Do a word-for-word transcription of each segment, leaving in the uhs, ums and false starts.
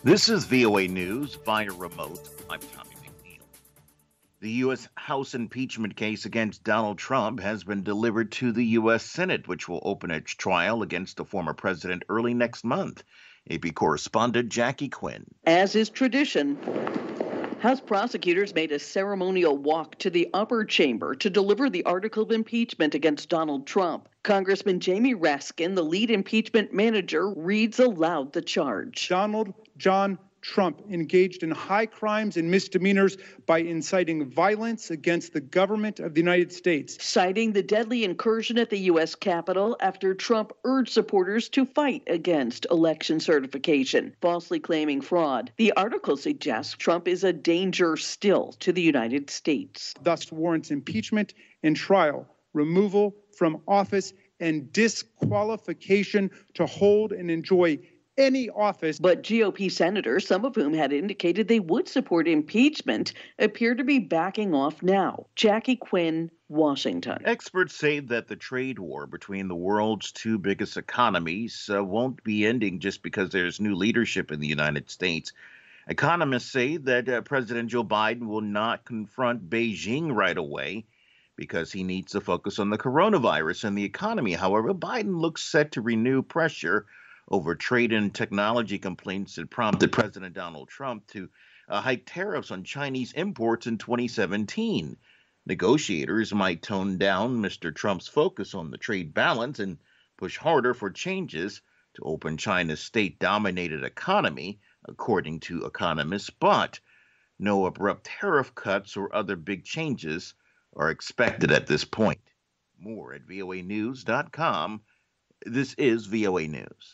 This is V O A News via remote. I'm Tommy McNeil. The U S House impeachment case against Donald Trump has been delivered to the U S Senate, which will open its trial against the former president early next month. A P correspondent Jackie Quinn. As is tradition, House prosecutors made a ceremonial walk to the upper chamber to deliver the article of impeachment against Donald Trump. Congressman Jamie Raskin, the lead impeachment manager, reads aloud the charge. Donald John Trump engaged in high crimes and misdemeanors by inciting violence against the government of the United States. Citing the deadly incursion at the U S Capitol after Trump urged supporters to fight against election certification, falsely claiming fraud. The article suggests Trump is a danger still to the United States. Thus warrants impeachment and trial, removal from office, and disqualification to hold and enjoy any office. But G O P senators, some of whom had indicated they would support impeachment, appear to be backing off now. Jackie Quinn, Washington. Experts say that the trade war between the world's two biggest economies uh, won't be ending just because there's new leadership in the United States. Economists say that uh, President Joe Biden will not confront Beijing right away because he needs to focus on the coronavirus and the economy. However, Biden looks set to renew pressure over trade and technology complaints that prompted President Donald Trump to uh, hike tariffs on Chinese imports in twenty seventeen. Negotiators might tone down Mister Trump's focus on the trade balance and push harder for changes to open China's state-dominated economy, according to economists, but no abrupt tariff cuts or other big changes are expected at this point. More at V O A news dot com. This is V O A News.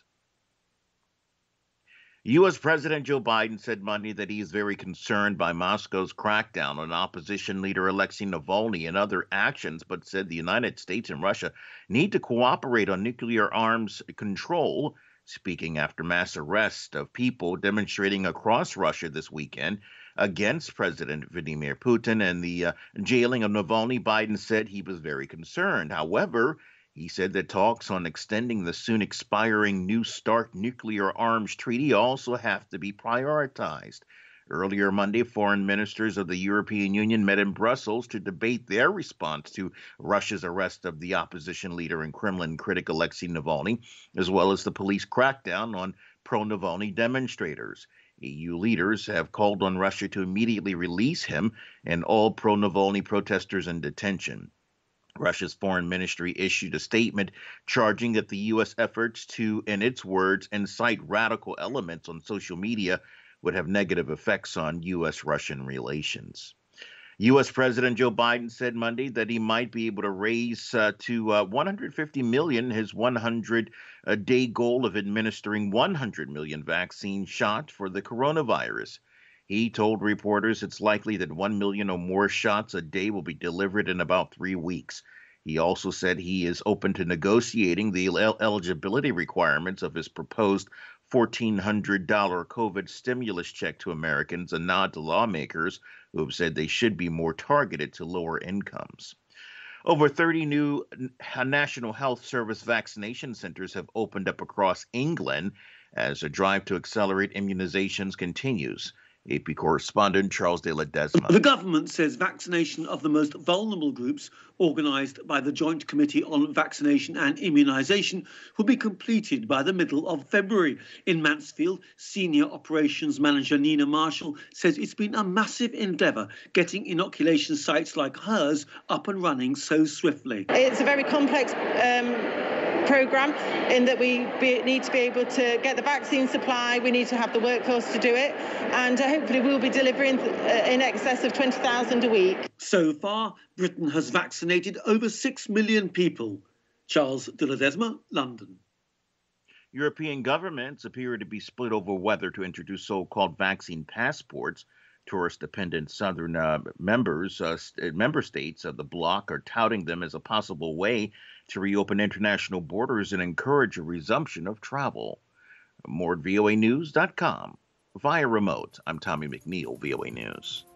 U S. President Joe Biden said Monday that he is very concerned by Moscow's crackdown on opposition leader Alexei Navalny and other actions, but said the United States and Russia need to cooperate on nuclear arms control, speaking after mass arrest of people demonstrating across Russia this weekend against President Vladimir Putin and the uh, jailing of Navalny. Biden said he was very concerned. However, he said that talks on extending the soon expiring New START nuclear arms treaty also have to be prioritized. Earlier Monday, foreign ministers of the European Union met in Brussels to debate their response to Russia's arrest of the opposition leader and Kremlin critic Alexei Navalny, as well as the police crackdown on pro-Navalny demonstrators. E U leaders have called on Russia to immediately release him and all pro-Navalny protesters in detention. Russia's foreign ministry issued a statement charging that the U S efforts to, in its words, incite radical elements on social media would have negative effects on U S Russian relations. U S. President Joe Biden said Monday that he might be able to raise uh, to uh, one hundred fifty million dollars his one hundred day goal of administering one hundred million vaccine shots for the coronavirus. He told reporters it's likely that one million or more shots a day will be delivered in about three weeks. He also said he is open to negotiating the el- eligibility requirements of his proposed fourteen hundred dollars COVID stimulus check to Americans, a nod to lawmakers who have said they should be more targeted to lower incomes. Over thirty new National Health Service vaccination centers have opened up across England as a drive to accelerate immunizations continues. A P correspondent Charles de Ledesma. The government says vaccination of the most vulnerable groups, organised by the Joint Committee on Vaccination and Immunisation, will be completed by the middle of February. In Mansfield, Senior Operations Manager Nina Marshall says it's been a massive endeavour getting inoculation sites like hers up and running so swiftly. It's a very complex um programme in that we be, need to be able to get the vaccine supply, we need to have the workforce to do it, and uh, hopefully we'll be delivering uh, in excess of twenty thousand a week. So far, Britain has vaccinated over six million people. Charles de Ledesma, London. European governments appear to be split over whether to introduce so-called vaccine passports. Tourist-dependent southern uh, members, uh, st- member states of the bloc are touting them as a possible way to reopen international borders and encourage a resumption of travel. More at V O A news dot com. Via remote, I'm Tommy McNeil, V O A News.